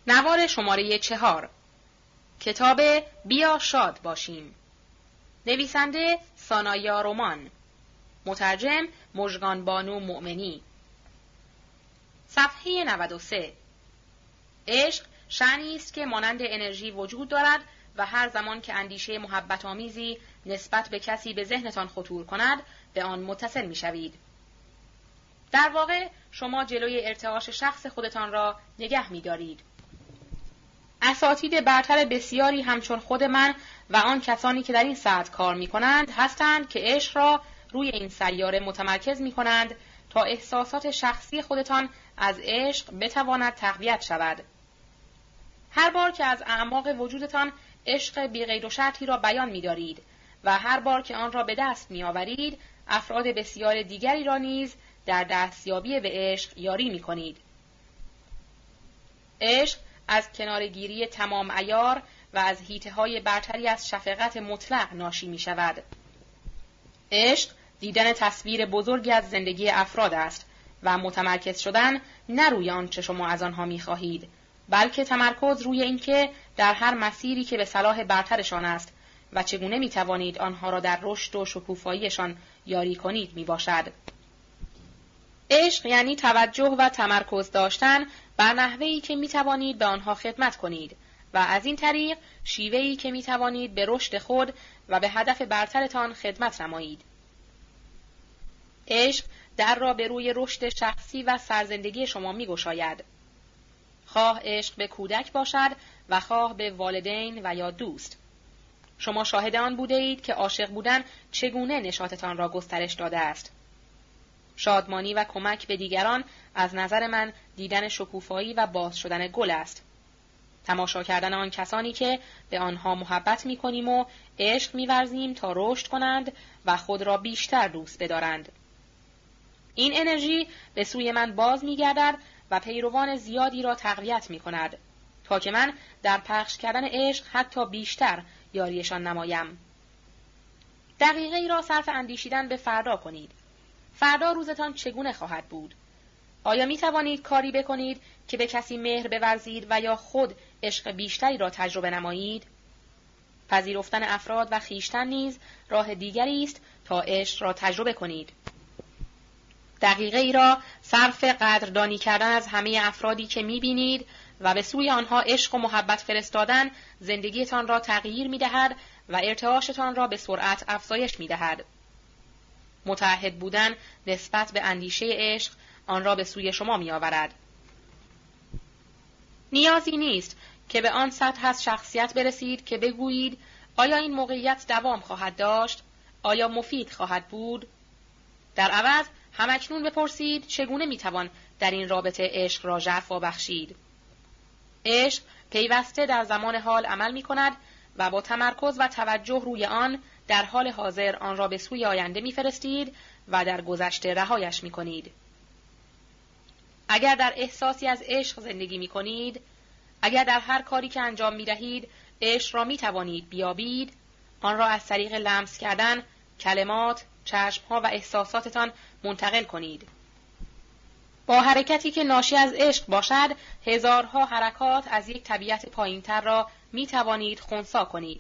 نوار شماره 4. کتاب بیا شاد باشیم. نویسنده سانایا رومان. مترجم مژگان بانو مؤمنی. صفحه 93. عشق شأنی است که مانند انرژی وجود دارد و هر زمان که اندیشه محبت آمیزی نسبت به کسی به ذهنتان خطور کند به آن متصل می‌شوید. در واقع شما جلوی ارتعاش شخص خودتان را نگه می‌دارید. اساتید برتر بسیاری همچون خود من و آن کسانی که در این سطح کار می‌کنند هستند که عشق را روی این سیاره متمرکز می‌کنند تا احساسات شخصی خودتان از عشق بتواند تقویت شود. هر بار که از اعماق وجودتان عشق بی‌قید و شرطی را بیان می‌دارید و هر بار که آن را به دست می‌آورید، افراد بسیار دیگری را نیز در دستیابی به عشق یاری می‌کنید. عشق از کنارگیری تمام عیار و از حیطه‌های برتری از شفقت مطلق ناشی می‌شود. عشق دیدن تصویر بزرگی از زندگی افراد است و متمرکز شدن نه روی آنچه شما از آنها می‌خواهید، بلکه تمرکز روی اینکه در هر مسیری که به صلاح برترشان است و چگونه می‌توانید آنها را در رشد و شکوفاییشان یاری کنید میباشد. عشق یعنی توجه و تمرکز داشتن بر نحوهی که می‌توانید به آنها خدمت کنید و از این طریق شیوهی که می‌توانید به رشد خود و به هدف برترتان خدمت نمایید. عشق در را به روی رشد شخصی و سرزندگی شما می‌گشاید. خواه عشق به کودک باشد و خواه به والدین و یا دوست. شما شاهد آن بوده اید که عاشق بودن چگونه نشاطتان را گسترش داده است. شادمانی و کمک به دیگران از نظر من دیدن شکوفایی و باز شدن گل است. تماشا کردن آن کسانی که به آنها محبت می‌کنیم و عشق می‌ورزیم تا رشد کنند و خود را بیشتر دوست بدارند. این انرژی به سوی من باز می‌گردد و پیروان زیادی را تقویت می‌کند تا که من در پخش کردن عشق حتی بیشتر یاریشان نمایم. دقیقه ای را صرف اندیشیدن به فردا کنید. فردا روزتان چگونه خواهد بود؟ آیا می توانید کاری بکنید که به کسی مهر بورزید و یا خود عشق بیشتری را تجربه نمایید؟ پذیرفتن افراد و خویشتن نیز راه دیگری است تا عشق را تجربه کنید. دقیقه ای را صرف قدردانی کردن از همه افرادی که می بینید و به سوی آنها عشق و محبت فرستادن زندگیتان را تغییر می دهد و ارتعاشتان را به سرعت افزایش می دهد. متعهد بودن نسبت به اندیشه عشق آن را به سوی شما می آورد. نیازی نیست که به آن سطح از شخصیت برسید که بگویید آیا این موقعیت دوام خواهد داشت؟ آیا مفید خواهد بود؟ در عوض همکنون بپرسید چگونه می توان در این رابطه عشق را ژرفا بخشید؟ عشق پیوسته در زمان حال عمل می کند و با تمرکز و توجه روی آن در حال حاضر آن را به سوی آینده می‌فرستید و در گذشته رهایش می‌کنید. اگر در احساسی از عشق زندگی می‌کنید، اگر در هر کاری که انجام می‌دهید عشق را می‌توانید بیابید، آن را از طریق لمس کردن، کلمات، چشم‌ها و احساساتتان منتقل کنید. با حرکتی که ناشی از عشق باشد، هزارها حرکات از یک طبیعت پایین‌تر را می‌توانید خنثی کنید.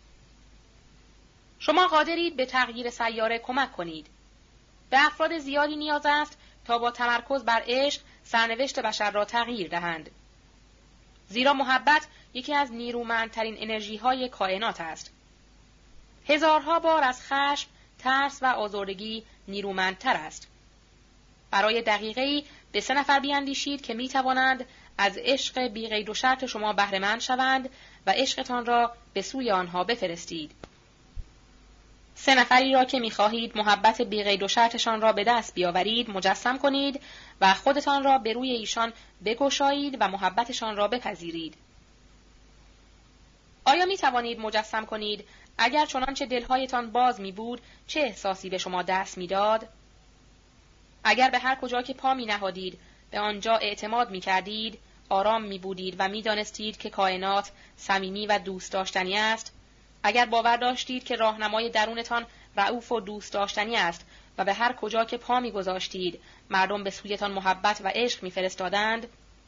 شما قادرید به تغییر سیاره کمک کنید. به افراد زیادی نیاز است تا با تمرکز بر عشق سرنوشت بشر را تغییر دهند. زیرا محبت یکی از نیرومندترین انرژی‌های کائنات است. هزارها بار از خشم، ترس و آزردگی نیرومندتر است. برای دقیقه‌ای به 3 نفر بیاندیشید که می‌توانند از عشق بی‌قید و شرط شما بهره مند شوند و عشقتان را به سوی آنها بفرستید. 3 نفری را که می‌خواهید محبت بی‌قید و شرطشان را به دست بیاورید مجسم کنید و خودتان را به روی ایشان بگشایید و محبتشان را بپذیرید. آیا می‌توانید مجسم کنید اگر چنانچه دلهایتان باز می‌بود چه احساسی به شما دست می‌داد؟ اگر به هر کجا که پا می‌نهادید به آنجا اعتماد می‌کردید، آرام می‌بودید و می‌دانستید که کائنات صمیمی و دوست داشتنی است، اگر باور داشتید که راهنمای درونتان رئوف و دوست داشتنی است و به هر کجا که پا می‌گذاشتید مردم به سویتان محبت و عشق می‌فرستادند،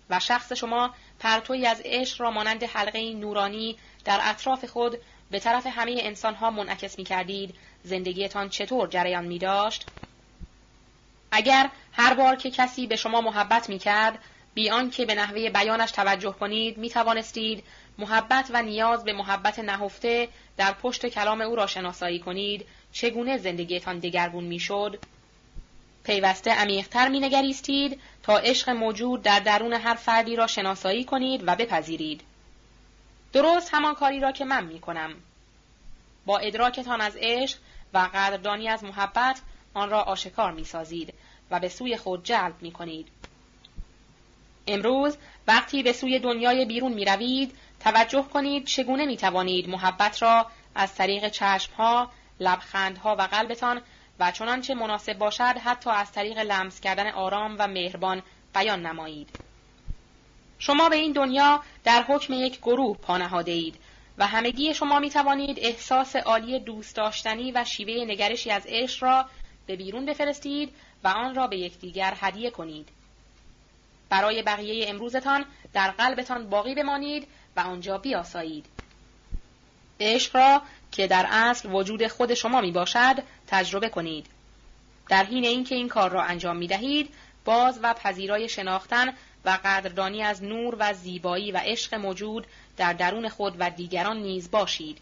و شخص شما پرتویی از عشق را مانند حلقه نورانی در اطراف خود به طرف همه انسانها منعکس می کردید، زندگیتان چطور جریان می داشت؟ اگر هر بار که کسی به شما محبت می کرد، بی آنکه به نحوه بیانش توجه کنید، می توانستید محبت و نیاز به محبت نهفته در پشت کلام او را شناسایی کنید، چگونه زندگیتان دگرگون می شد؟ پیوسته عمیق‌تر می نگریستید تا عشق موجود در درون هر فردی را شناسایی کنید و بپذیرید. درست همان کاری را که من می کنم. با ادراکتان از عشق و قدردانی از محبت آن را آشکار می سازید و به سوی خود جلب می کنید. امروز وقتی به سوی دنیای بیرون می روید، توجه کنید چگونه می توانید محبت را از طریق چشمها، لبخندها و قلبتان و چنانچه مناسب باشد حتی از طریق لمس کردن آرام و مهربان بیان نمایید. شما به این دنیا در حکم یک گروه پا نهاده اید و همگی شما می توانید احساس عالی دوست داشتنی و شیوه نگرشی از عشق را به بیرون بفرستید و آن را به یکدیگر هدیه کنید. برای بقیه امروزتان در قلبتان باقی بمانید و آنجا بیاسایید. عشق را که در اصل وجود خود شما می باشد تجربه کنید. در حین اینکه این کار را انجام می دهید، باز و پذیرای شناختن و قدردانی از نور و زیبایی و عشق موجود در درون خود و دیگران نیز باشید.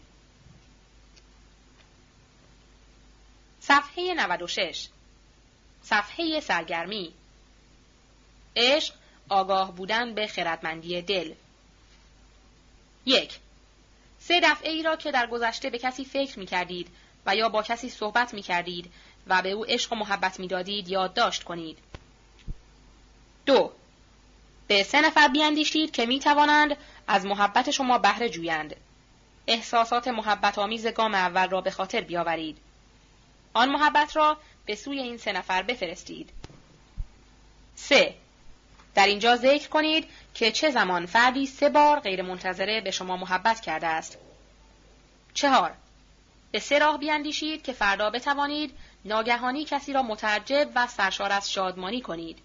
صفحه 96. صفحه سرگرمی. عشق، آگاه بودن به خردمندی دل. 1. 3 دفعه ای را که در گذشته به کسی فکر می کردید و یا با کسی صحبت می کردید و به او عشق و محبت می دادید یادداشت کنید. 2. به 3 نفر بیندیشید که می توانند از محبت شما بهره جویند. احساسات محبت آمیز گام اول را به خاطر بیاورید. آن محبت را به سوی این 3 نفر بفرستید. 3. در اینجا ذکر کنید که چه زمان فردی 3 بار غیر منتظره به شما محبت کرده است. 4. به 3 راه بیندیشید که فردا بتوانید ناگهانی کسی را متعجب و سرشار از شادمانی کنید.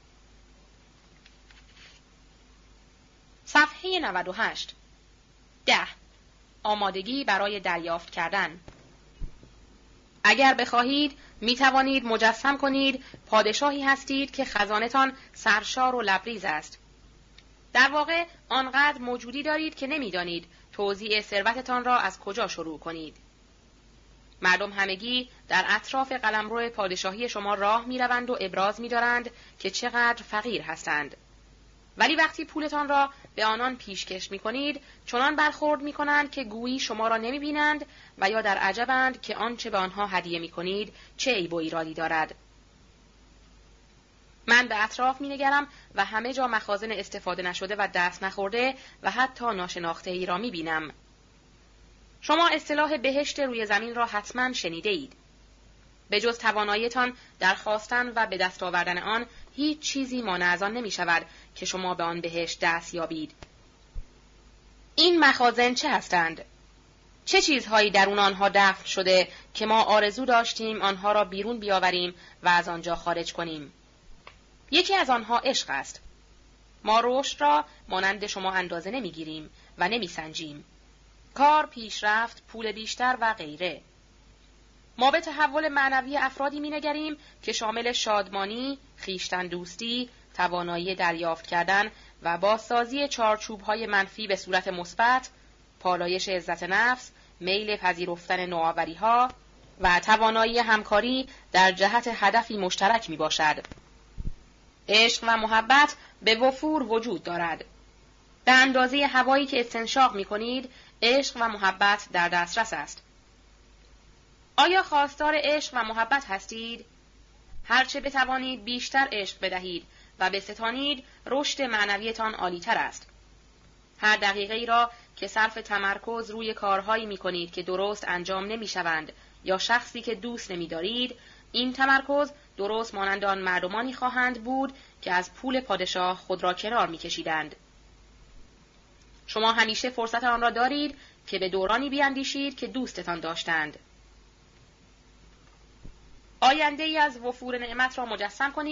صفحه 98. 10. آمادگی برای دریافت کردن. اگر بخواهید می توانید مجسم کنید پادشاهی هستید که خزانه‌تان سرشار و لبریز است. در واقع آنقدر موجودی دارید که نمی‌دانید توزیع ثروتتان را از کجا شروع کنید. مردم همگی در اطراف قلمرو پادشاهی شما راه می‌روند و ابراز می‌دارند که چقدر فقیر هستند. ولی وقتی پولتان را به آنان پیشکش می‌کنید، چنان برخورد می‌کنند که گویی شما را نمی‌بینند و یا در عجبند که آنچه به آنها هدیه می‌کنید چه عیب و ایرادی دارد. من به اطراف می‌نگرم و همه جا مخازن استفاده نشده و دست نخورده و حتی ناشناخته‌ای را می‌بینم. شما اصطلاح بهشت روی زمین را حتماً شنیده اید. به جز تواناییتان در خواستن و به دست آوردن آن، هیچ چیزی مانع از آن نمی شود که شما به آن بهشت دست یابید. این مخازن چه هستند؟ چه چیزهایی درون آنها دفن شده که ما آرزو داشتیم آنها را بیرون بیاوریم و از آنجا خارج کنیم؟ یکی از آنها عشق است. ما رشد را مانند شما اندازه نمیگیریم و نمیسنجیم. کار، پیشرفت، پول بیشتر و غیره. ما به تحول معنوی افرادی می‌نگریم که شامل شادمانی، خویشتن دوستی، توانایی دریافت کردن و بازسازی چارچوب‌های منفی به صورت مثبت، پالایش عزت نفس، میل پذیرفتن نوآوری‌ها و توانایی همکاری در جهت هدفی مشترک میباشد. عشق و محبت به وفور وجود دارد. به اندازه هوایی که استنشاق می‌کنید، عشق و محبت در دسترس است. آیا خواستار عشق و محبت هستید؟ هرچه بتوانید بیشتر عشق بدهید و بستانید، رشد معنویتان عالی‌تر است. هر دقیقه ای را که صرف تمرکز روی کارهایی می کنید که درست انجام نمی شوند یا شخصی که دوست نمی دارید، این تمرکز درست مانند آن مردمانی خواهند بود که از پول پادشاه خود را کنار می کشیدند. شما همیشه فرصت آن را دارید که به دورانی بیاندیشید که دوستتان داشتند. آینده ای از وفور نعمت را مجسم کنید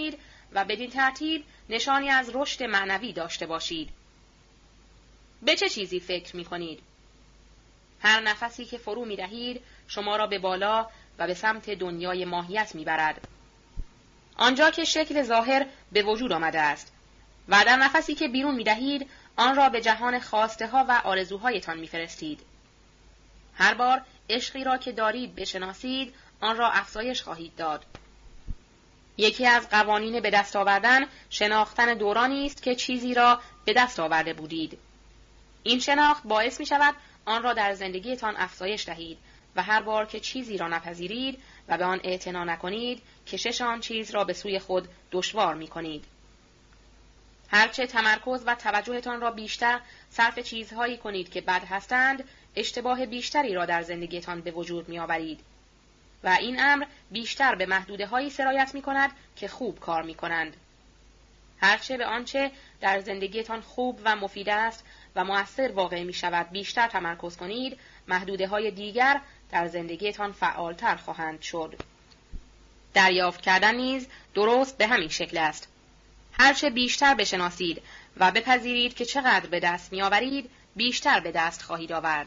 و بدین ترتیب نشانی از رشد معنوی داشته باشید. به چه چیزی فکر می کنید؟ هر نفسی که فرو می دهید شما را به بالا و به سمت دنیای ماهیت می برد. آنجا که شکل ظاهر به وجود آمده است و در نفسی که بیرون می دهید آن را به جهان خواسته ها و آرزوهایتان می فرستید. هر بار عشقی را که دارید بشناسید آن را افزایش خواهید داد. یکی از قوانین به دست آوردن شناختن دورانی است که چیزی را به دست آورده بودید. این شناخت باعث می شود آن را در زندگیتان افزایش دهید و هر بار که چیزی را نپذیرید و به آن اعتنا نکنید کشش آن چیز را به سوی خود دشوار می کنید. هرچه تمرکز و توجهتان را بیشتر صرف چیزهایی کنید که بد هستند، اشتباه بیشتری را در زندگیتان به وجود می آورید و این امر بیشتر به محدوده هایی سرایت می کند که خوب کار می کنند. هرچه به آنچه در زندگیتان خوب و مفید است و مؤثر واقع می شود بیشتر تمرکز کنید، محدوده های دیگر در زندگیتان فعالتر خواهند شد. دریافت کردن نیز درست به همین شکل است. هرچه بیشتر بشناسید و بپذیرید که چقدر به دست می آورید، بیشتر به دست خواهید آورد.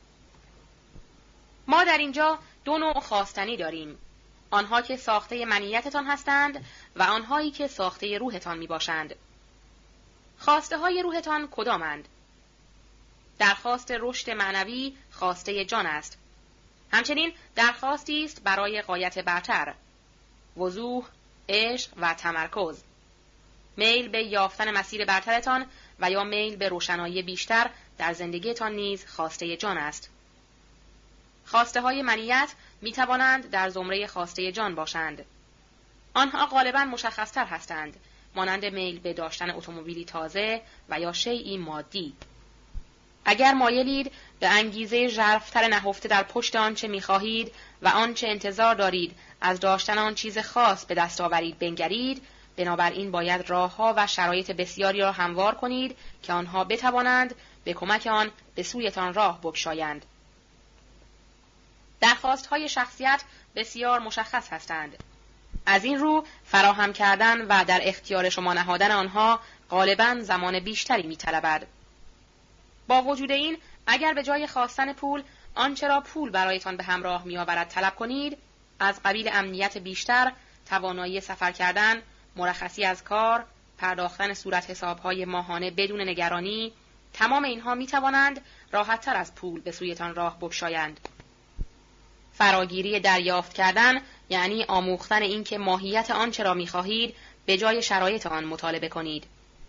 ما در اینجا دو نوع خواستنی داریم. آنها که ساخته منیتتان هستند و آنهایی که ساخته روحتان می باشند. خواسته های روحتان کدامند؟ درخواست رشد معنوی خواسته جان است. همچنین درخواستی است برای غایت برتر، وضوح، عشق و تمرکز. میل به یافتن مسیر برترتان و یا میل به روشنایی بیشتر در زندگیتان نیز خواسته جان است. خواسته های منیت می توانند در زمره خواسته جان باشند. آنها غالباً مشخصتر هستند، مانند میل به داشتن اتومبیلی تازه و یا شیئی مادی. اگر مایلید به انگیزه ژرف‌تر نهفته در پشت آنچه می‌خواهید و آنچه انتظار دارید از داشتن آن چیز خاص به دست آورید بنگرید، بنابراین باید راه‌ها و شرایط بسیاری را هموار کنید که آنها بتوانند به کمک آن به سویتان راه بگشایند. درخواست‌های شخصیت بسیار مشخص هستند. از این رو فراهم کردن و در اختیار شما نهادن آنها غالباً زمان بیشتری می‌طلبد. با وجود این، اگر به جای خواستن پول آنچه را پول برایتان به همراه می‌آورد طلب کنید، از قبیل امنیت بیشتر، توانایی سفر کردن، مرخصی از کار، پرداختن صورت حساب‌های ماهانه بدون نگرانی، تمام اینها می‌توانند راحت‌تر از پول به سویتان راه بگشایند. فراگیری دریافت کردن یعنی آموختن این که ماهیت آنچه را می‌خواهید به جای شرایط آن مطالبه کنید.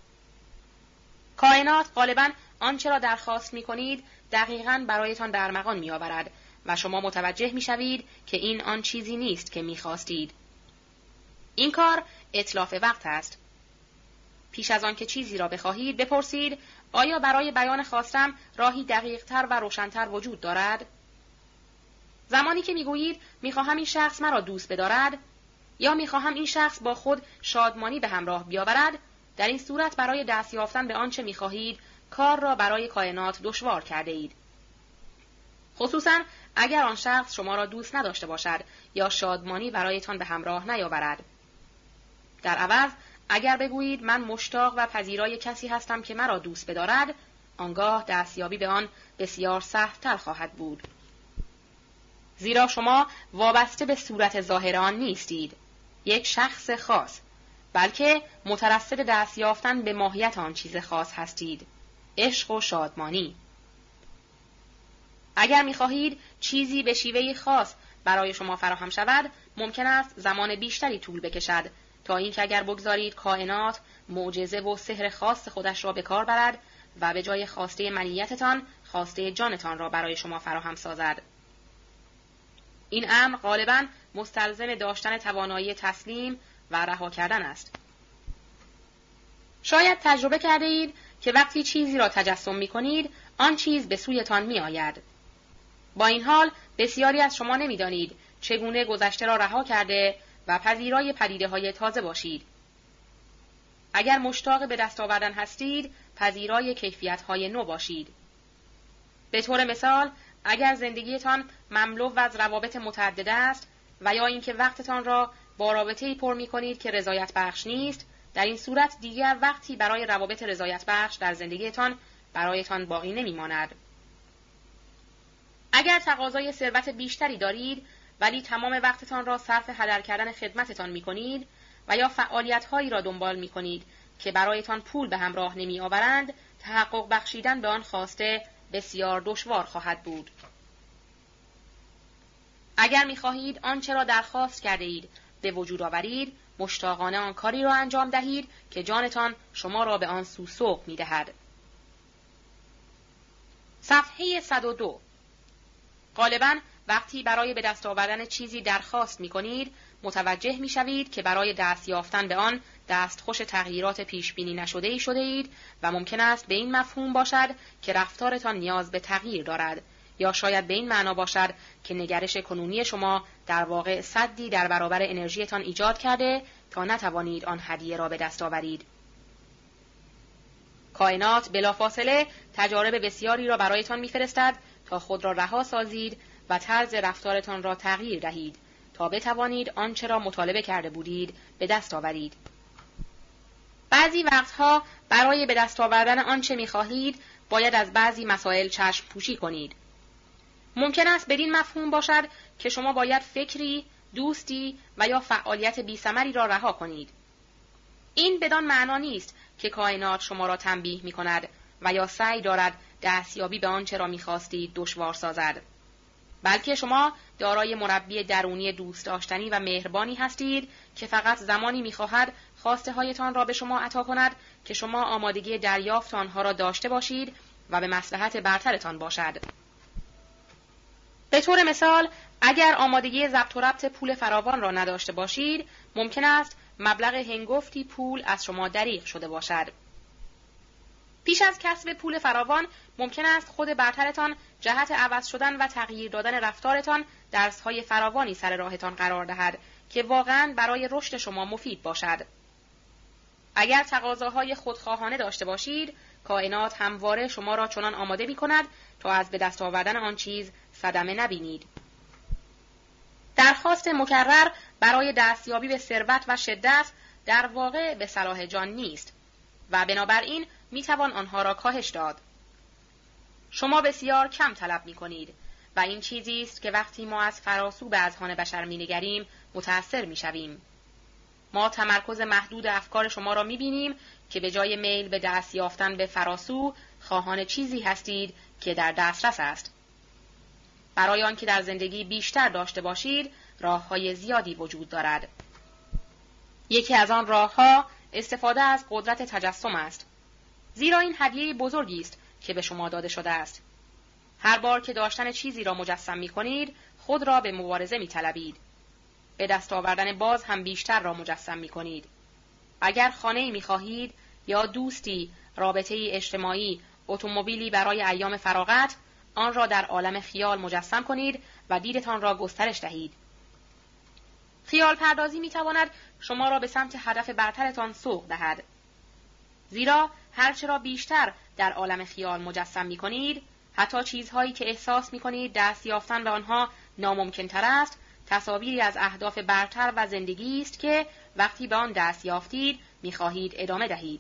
کائنات غالباً آنچه را درخواست می‌کنید دقیقاً برایتان در ارمغان می‌آورد و شما متوجه می‌شوید که این آن چیزی نیست که می‌خواستید. این کار اتلاف وقت است. پیش از آن که چیزی را بخواهید بپرسید آیا برای بیان خواستم راهی دقیق‌تر و روشن‌تر وجود دارد؟ زمانی که می‌گویید می‌خواهم این شخص مرا دوست بدارد یا می‌خواهم این شخص با خود شادمانی به همراه بیاورد، در این صورت برای دست یافتن به آنچه می‌خواهید کار را برای کائنات دشوار کرده اید. خصوصاً اگر آن شخص شما را دوست نداشته باشد یا شادمانی برایتان به همراه نیاورد. در عوض اگر بگویید من مشتاق و پذیرای کسی هستم که مرا دوست بدارد، آنگاه دستیابی به آن بسیار سخت‌تر خواهد بود. زیرا شما وابسته به صورت ظاهر آن نیستید، یک شخص خاص، بلکه مترصد دست یافتن به ماهیت آن چیز خاص هستید، عشق و شادمانی. اگر می‌خواهید چیزی به شیوهی خاص برای شما فراهم شود، ممکن است زمان بیشتری طول بکشد تا اینکه اگر بگذارید کائنات معجزه و سحر خاص خودش را به کار برد و به جای خواسته منیتتان، خواسته جانتان را برای شما فراهم سازد. این امر غالباً مستلزم داشتن توانایی تسلیم و رها کردن است. شاید تجربه کرده اید که وقتی چیزی را تجسم می کنید، آن چیز به سویتان می آید. با این حال بسیاری از شما نمی دانید چگونه گذشته را رها کرده و پذیرای پدیده‌های تازه باشید. اگر مشتاق به دست آوردن هستید، پذیرای کیفیت‌های نو باشید. به طور مثال، اگر زندگیتان مملو از روابط متعدد است و یا اینکه وقتتان را با رابطه‌ای پر می‌کنید که رضایت بخش نیست، در این صورت دیگر وقتی برای روابط رضایت بخش در زندگیتان برایتان باقی نمی‌ماند. اگر تقاضای ثروت بیشتری دارید ولی تمام وقتتان را صرف هدر کردن خدمتتان می‌کنید و یا فعالیت‌هایی را دنبال می‌کنید که برایتان پول به همراه نمی‌آورند، تحقق بخشیدن به آن خواسته بسیار دشوار خواهد بود. اگر می‌خواهید آنچه را درخواست کرده اید به وجود آورید، مشتاقانه آن کاری را انجام دهید که جانتان شما را به آن سو سوق می‌دهد. صفحه 102. غالباً وقتی برای به دست آوردن چیزی درخواست می‌کنید، متوجه می‌شوید که برای دست یافتن به آن دستخوش تغییرات پیش‌بینی نشده‌ای شده اید و ممکن است به این مفهوم باشد که رفتارتان نیاز به تغییر دارد، یا شاید به این معنا باشد که نگرش کنونی شما در واقع سدی در برابر انرژیتان ایجاد کرده تا نتوانید آن هدیه را به دست آورید. کائنات بلافاصله تجارب بسیاری را برایتان می‌فرستد تا خود را رها سازید و طرز رفتارتان را تغییر دهید تا بتوانید آنچه را مطالبه کرده بودید به دست آورید. بعضی وقتها برای به دست آوردن آنچه می‌خواهید باید از بعضی مسائل چشم پوشی کنید. ممکن است بدین مفهوم باشد که شما باید فکری، دوستی و یا فعالیت بی‌ثمری را رها کنید. این بدان معنا نیست که کائنات شما را تنبیه می‌کند و یا سعی دارد دستیابی به آنچه را می‌خواستید دشوار سازد، بلکه شما دارای مربی درونی دوست داشتنی و مهربانی هستید که فقط زمانی می‌خواهد خواسته هایتان را به شما عطا کند که شما آمادگی دریافت آنها را داشته باشید و به مصلحت برترتان باشد. به طور مثال، اگر آمادگی ضبط و ربط پول فراوان را نداشته باشید، ممکن است مبلغ هنگفتی پول از شما دریغ شده باشد. پیش از کسب پول فراوان، ممکن است خود برترتان جهت عوض شدن و تغییر دادن رفتارتان درس‌های فراوانی سر راهتان قرار دهد که واقعاً برای رشد شما مفید باشد. اگر تقاضاهای خودخواهانه داشته باشید، کائنات همواره شما را چنان آماده می‌کند تا از به دست آوردن آن چیز صدمه نبینید. درخواست مکرر برای دستیابی به ثروت و شدت در واقع به صلاح جان نیست و بنابراین میتوان آنها را کاهش داد. شما بسیار کم طلب میکنید و این چیزی است که وقتی ما از فراسو به اذهان بشر مینگریم متأثر میشویم. ما تمرکز محدود افکار شما را میبینیم که به جای میل به دست یافتن به فراسو، خواهان چیزی هستید که در دسترس است. برای آنکه در زندگی بیشتر داشته باشید، راه‌های زیادی وجود دارد. یکی از آن راه‌ها استفاده از قدرت تجسم است. زیرا این هدیه بزرگی است که به شما داده شده است. هر بار که داشتن چیزی را مجسم می‌کنید، خود را به مبارزه می‌طلبید. به دست آوردن باز هم بیشتر را مجسم می‌کنید. اگر خانه‌ای می‌خواهید یا دوستی، رابطه‌ای اجتماعی، اتومبیلی برای ایام فراغت، آن را در عالم خیال مجسم کنید و دیدتان را گسترش دهید. خیال پردازی می‌تواند شما را به سمت هدف برترتان سوق دهد. زیرا هرچه را بیشتر در عالم خیال مجسم می‌کنید، حتی چیزهایی که احساس می‌کنید دست یافتن به آنها ناممکن‌تر است، تصاویری از اهداف برتر و زندگی است که وقتی به آن دست یافتید می‌خواهید ادامه دهید.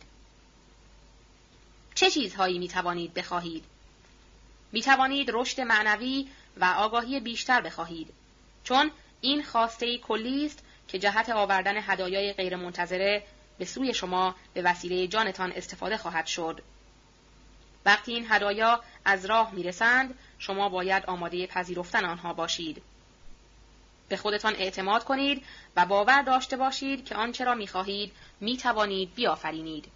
چه چیزهایی می‌توانید بخواهید؟ می‌توانید رشد معنوی و آگاهی بیشتر بخواهید، چون این خواسته‌ای کلی است که جهت آوردن هدایای غیرمنتظره به سوی شما به وسیله جانتان استفاده خواهد شد. وقتی این هدایا از راه میرسند، شما باید آماده پذیرفتن آنها باشید. به خودتان اعتماد کنید و باور داشته باشید که آنچه را می‌خواهید می‌توانید بیافرینید.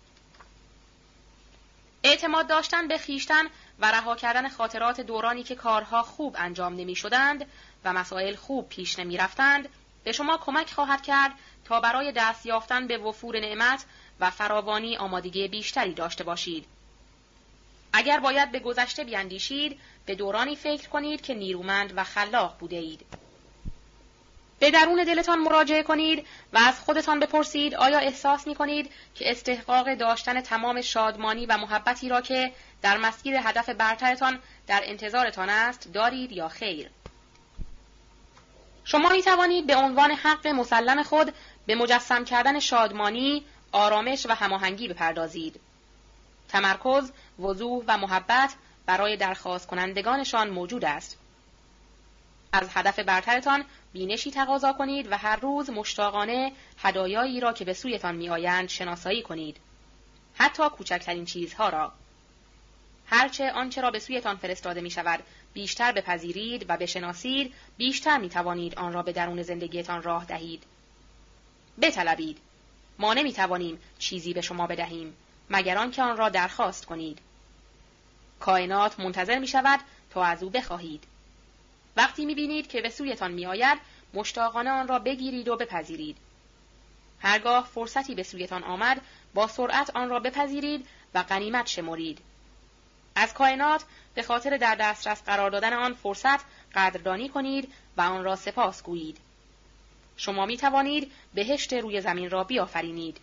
اعتماد داشتن به خویشتن و رها کردن خاطرات دورانی که کارها خوب انجام نمی‌شدند و مسائل خوب پیش نمی‌رفتند به شما کمک خواهد کرد تا برای دست یافتن به وفور نعمت و فراوانی آمادگی بیشتری داشته باشید. اگر باید به گذشته بیندیشید، به دورانی فکر کنید که نیرومند و خلاق بوده اید. به درون دلتان مراجعه کنید و از خودتان بپرسید آیا احساس می‌کنید که استحقاق داشتن تمام شادمانی و محبتی را که در مسیر هدف برترتان در انتظارتان است دارید یا خیر؟ شما می توانید به عنوان حق مسلم خود به مجسم کردن شادمانی، آرامش و هماهنگی بپردازید. تمرکز، وضوح و محبت برای درخواست کنندگانشان موجود است. از هدف برترتان بینشی تقاضا کنید و هر روز مشتاقانه هدایایی را که به سویتان می آیند شناسایی کنید. حتی کوچکترین چیزها را. هرچه آنچه را به سویتان فرستاده می شود بیشتر بپذیرید و بشناسید، بیشتر می توانید آن را به درون زندگیتان راه دهید. بطلبید. ما نمی توانیم چیزی به شما بدهیم مگر آنکه آن را درخواست کنید. کائنات منتظر می شود تا از او بخواهید. وقتی می بینید که به سویتان می آید، مشتاقانه آن را بگیرید و بپذیرید. هرگاه فرصتی به سویتان آمد، با سرعت آن را بپذیرید و غنیمت شمرید. از کائنات به خاطر در دسترس قرار دادن آن فرصت قدردانی کنید و آن را سپاس گویید. شما می توانید بهشت روی زمین را بیافرینید.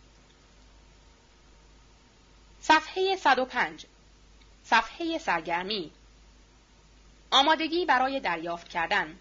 صفحه 105. صفحه سرگرمی. آمادگی برای دریافت کردن.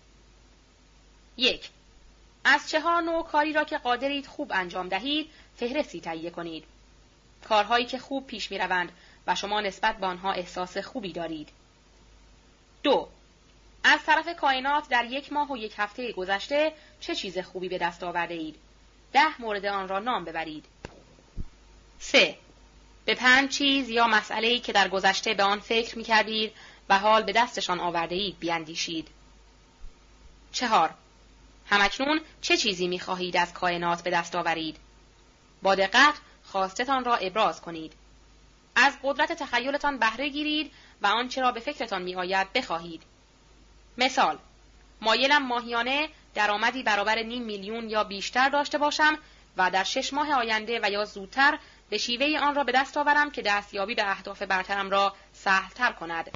1. از 4 نوع کاری را که قادرید خوب انجام دهید، فهرستی تهیه کنید. کارهایی که خوب پیش می روند و شما نسبت به آنها احساس خوبی دارید. 2. از طرف کائنات در 1 ماه و 1 هفته گذشته چه چیز خوبی به دست آورده اید؟ 10 مورد آن را نام ببرید. 3. به 5 چیز یا مسئله‌ای که در گذشته به آن فکر می کردید و حال به دستشان آورده اید بیاندیشید. 4. همکنون چه چیزی می خواهید از کائنات به دست آورید؟ با دقت خواستتان را ابراز کنید. از قدرت تخیلتان بهره گیرید و آنچه را به فکرتان می آید بخواهید. مثال: مایلم ماهیانه درآمدی برابر 0.5 میلیون یا بیشتر داشته باشم و در 6 ماه آینده و یا زودتر به شیوه آن را به دست آورم که دستیابی به اهداف برترم را سهل‌تر کند.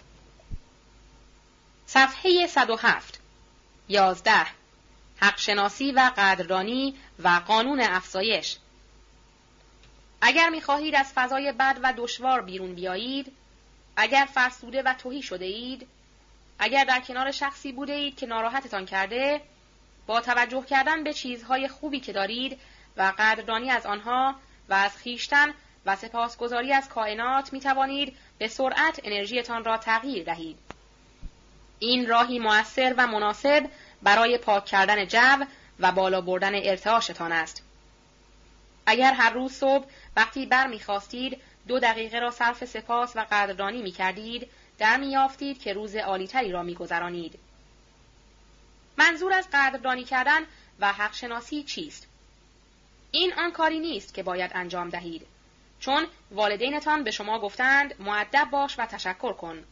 صفحه 107. 11. حق شناسی و قدردانی و قانون افزایش. اگر می‌خواهید از فضای بد و دشوار بیرون بیایید، اگر فرسوده و تهی شده اید، اگر در کنار شخصی بوده اید که ناراحتتان کرده، با توجه کردن به چیزهای خوبی که دارید و قدردانی از آنها و از خویشتن و سپاسگزاری از کائنات می توانید به سرعت انرژیتان را تغییر دهید. این راهی مؤثر و مناسب برای پاک کردن جو و بالا بردن ارتعاشتان است. اگر هر روز صبح وقتی برمیخواستید 2 دقیقه را صرف سپاس و قدردانی می کردید، در می یافتید که روز عالی‌تری را می گذرانید. منظور از قدردانی کردن و حق شناسی چیست؟ این آن کاری نیست که باید انجام دهید، چون والدینتان به شما گفتند مؤدب باش و تشکر کن.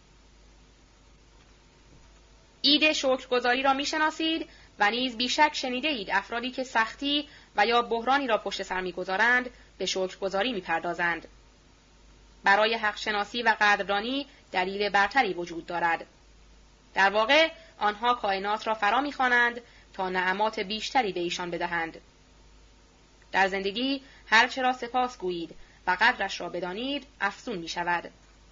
ایده شکرگزاری را می شناسید و نیز بیشک شنیده اید افرادی که سختی و یا بحرانی را پشت سر می گذارند به شکرگزاری می پردازند. برای حق شناسی و قدردانی دلیل برتری وجود دارد. در واقع آنها کائنات را فرا می خوانند تا نعمات بیشتری به ایشان بدهند. در زندگی هر چه را سپاس گویید و قدرش را بدانید افزون می شود.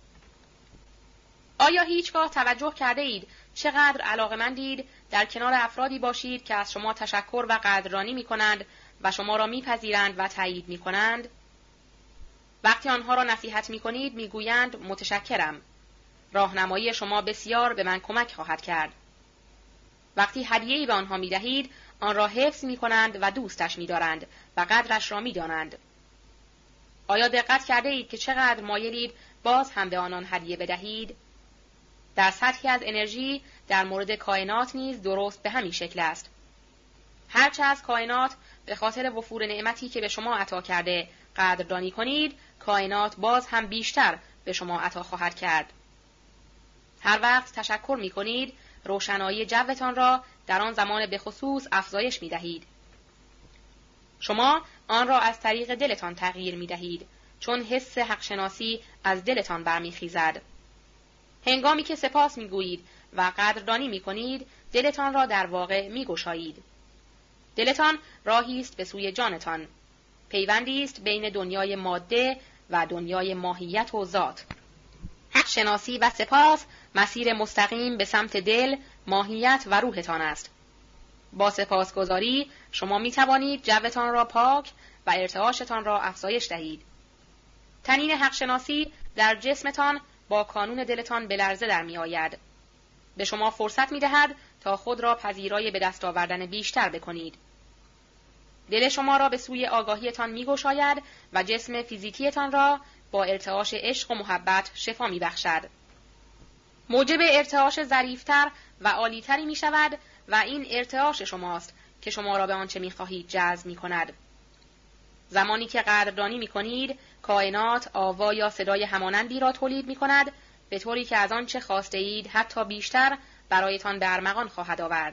آیا هیچگاه توجه کرده اید چقدر علاقه‌مندید در کنار افرادی باشید که از شما تشکر و قدردانی می کنند و شما را می پذیرند و تایید می کنند؟ وقتی آنها را نصیحت می کنید می گویند متشکرم. راهنمایی شما بسیار به من کمک خواهد کرد. وقتی هدیه‌ای به آنها می دهید آن را حفظ می کنند و دوستش می دارند و قدرش را می دانند. آیا دقت کرده اید که چقدر مایلید باز هم به آنان هدیه بدهید؟ در سطحی از انرژی در مورد کائنات نیز درست به همین شکل است. هرچه از کائنات به خاطر وفور نعمتی که به شما عطا کرده قدردانی کنید، کائنات باز هم بیشتر به شما عطا خواهد کرد. هر وقت تشکر می کنید، روشنایی جوتان را در آن زمان به خصوص افزایش می دهید. شما آن را از طریق دلتان تغییر می دهید، چون حس حق شناسی از دلتان برمیخیزد. هنگامی که سپاس می گویید و قدردانی می کنید، دلتان را در واقع می گشایید. دلتان راهی است به سوی جانتان، پیوندی است بین دنیای ماده و دنیای ماهیت و ذات. حق شناسی و سپاس مسیر مستقیم به سمت دل، ماهیت و روحتان است. با سپاسگزاری شما می توانید جوتان را پاک و ارتعاشتان را افزایش دهید. طنین حقشناسی در جسمتان با کانون دلتان به لرزه در می آید. به شما فرصت می دهد تا خود را پذیرای به دست آوردن بیشتر بکنید. دل شما را به سوی آگاهیتان می گشاید و جسم فیزیکیتان را با ارتعاش عشق و محبت شفا می بخشد. موجب ارتعاش ظریفتر و عالیتری می شود و این ارتعاش شماست که شما را به آنچه می خواهید جذب می کند. زمانی که قدردانی می کنید، کائنات آوا یا صدای همانندی را تولید می کند، به طوری که از آنچه خواسته اید حتی بیشتر برایتان به ارمغان خواهد آورد.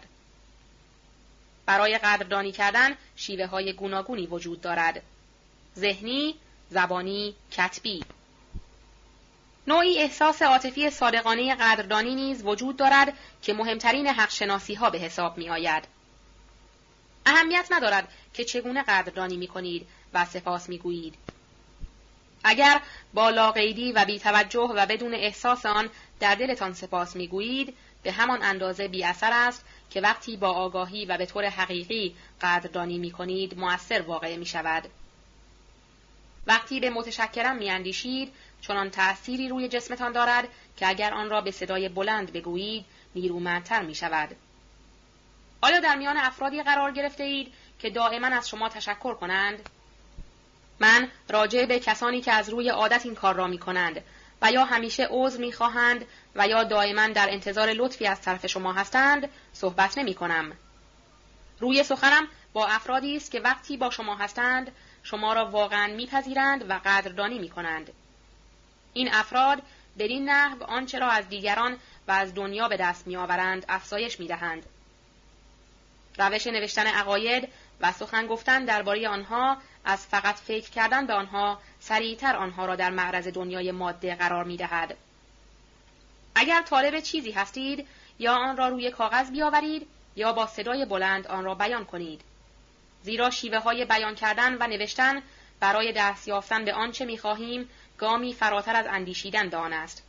برای قدردانی کردن شیوه های گوناگونی وجود دارد: ذهنی، زبانی، کتبی. نوعی احساس عاطفی صادقانه قدردانی نیز وجود دارد که مهمترین حق شناسی ها به حساب می آید. اهمیت ندارد که چگونه قدردانی می کنید و سپاس می گویید. اگر با لاقیدی و بی توجه و بدون احساس آن در دلتان سپاس می گویید، به همان اندازه بی اثر است که وقتی با آگاهی و به طور حقیقی قدردانی می کنید مؤثر واقع می شود. وقتی به متشکرم می اندیشید، چنان تأثیری روی جسمتان دارد که اگر آن را به صدای بلند بگویید نیرومندتر می شود. آیا در میان افرادی قرار گرفته اید که دائما از شما تشکر کنند؟ من راجع به کسانی که از روی عادت این کار را می کنند و یا همیشه عذر می خواهند و یا دائما در انتظار لطفی از طرف شما هستند صحبت نمی کنم. روی سخنم با افرادی است که وقتی با شما هستند شما را واقعا میپذیرند و قدردانی میکنند. این افراد بدین نحو آنچه را از دیگران و از دنیا به دست میآورند افزایش میدهند. روش نوشتن عقاید و سخن گفتن درباره آنها از فقط فکر کردن به آنها سریعتر آنها را در معرض دنیای ماده قرار میدهد. اگر طالب چیزی هستید یا آن را روی کاغذ بیاورید یا با صدای بلند آن را بیان کنید. زیرا شیوه های بیان کردن و نوشتن برای دست یافتن به آنچه می‌خواهیم گامی فراتر از اندیشیدن به آن است.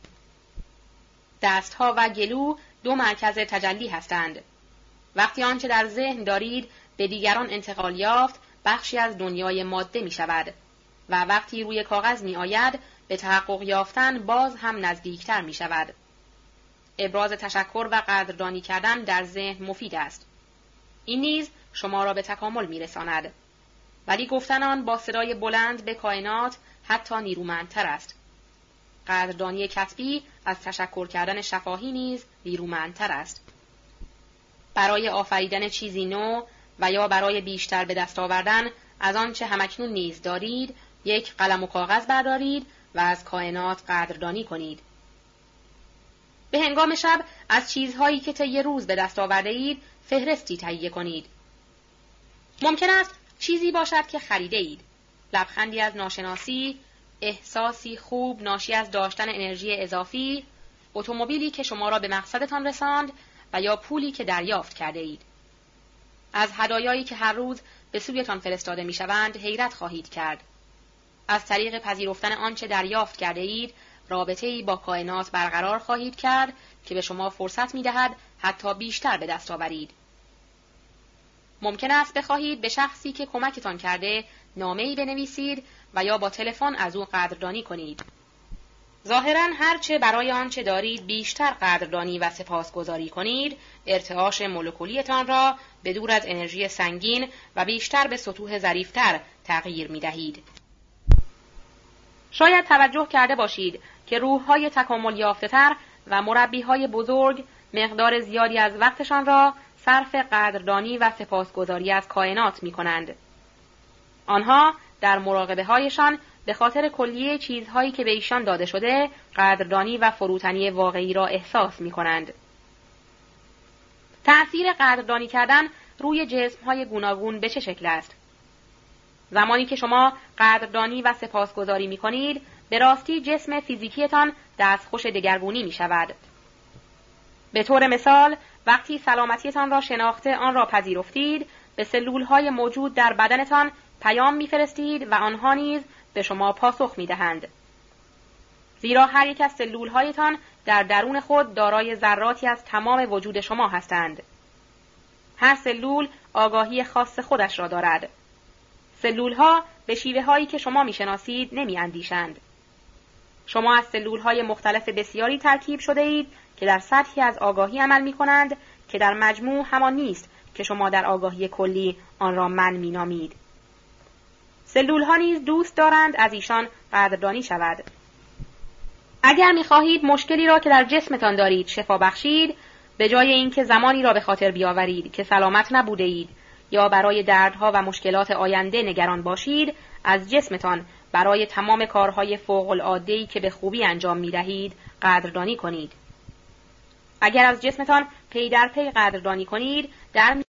دستها و گلو دو مرکز تجلی هستند. وقتی آنچه در ذهن دارید به دیگران انتقال یافت، بخشی از دنیای ماده می شود و وقتی روی کاغذ می آید به تحقق یافتن باز هم نزدیکتر می شود. ابراز تشکر و قدردانی کردن در ذهن مفید است. این نیز شما را به تکامل می رساند. ولی گفتن آن با صدای بلند به کائنات حتی نیرومندتر است. قدردانی کتبی از تشکر کردن شفاهی نیز نیرومندتر است. برای آفریدن چیزی نو و یا برای بیشتر به دست آوردن از آنچه همکنون نیز دارید، یک قلم و کاغذ بردارید و از کائنات قدردانی کنید. به هنگام شب از چیزهایی که طی روز به دست آورده اید فهرستی تهیه کنید. ممکن است چیزی باشد که خریده اید، لبخندی از ناشناسی، احساسی خوب ناشی از داشتن انرژی اضافی، اتومبیلی که شما را به مقصدتان رساند و یا پولی که دریافت کرده اید. از هدایایی که هر روز به سویتان فرستاده میشوند حیرت خواهید کرد. از طریق پذیرفتن آنچه دریافت کرده اید رابطه‌ای با کائنات برقرار خواهید کرد که به شما فرصت می‌دهد حتی بیشتر به دست آورید. ممکن است بخواهید به شخصی که کمکتان کرده نامه‌ای بنویسید و یا با تلفن از او قدردانی کنید. ظاهراً هرچه برای آنچه دارید بیشتر قدردانی و سپاسگزاری کنید، ارتعاش مولکولیتان را به دور از انرژی سنگین و بیشتر به سطوح ظریف‌تر تغییر می‌دهید. شاید توجه کرده باشید که روح‌های تکامل یافته‌تر و مربی‌های بزرگ مقدار زیادی از وقتشان را صرف قدردانی و سپاسگزاری از کائنات می‌کنند. آنها در مراقبه‌هایشان به خاطر کلیه چیزهایی که به ایشان داده شده، قدردانی و فروتنی واقعی را احساس می‌کنند. تأثیر قدردانی کردن روی جسم‌های گوناگون به چه شکل است؟ زمانی که شما قدردانی و سپاسگزاری می‌کنید، به راستی جسم فیزیکیتان دستخوش دگرگونی می‌شود. به طور مثال، وقتی سلامتیتان را شناخته آن را پذیرفتید، به سلول‌های موجود در بدنتان پیام می‌فرستید و آنها نیز به شما پاسخ می‌دهند. زیرا هر یک از سلول‌هایتان در درون خود دارای ذراتی از تمام وجود شما هستند. هر سلول آگاهی خاص خودش را دارد. سلول‌ها به شیوه‌هایی که شما می‌شناسید نمی‌اندیشند. شما از سلول‌های مختلف بسیاری ترکیب شده اید که در سطحی از آگاهی عمل می‌کنند که در مجموع همان نیست که شما در آگاهی کلی آن را من می‌نامید. سلول‌ها نیز دوست دارند از ایشان قدردانی شود. اگر می‌خواهید مشکلی را که در جسمتان دارید شفا بخشید، به جای اینکه زمانی را به خاطر بیاورید که سلامت نبوده اید یا برای دردها و مشکلات آینده نگران باشید، از جسمتان برای تمام کارهای فوق‌العاده‌ای که به خوبی انجام می‌دهید قدردانی کنید. اگر از جسمتان پی در پی قدردانی کنید، در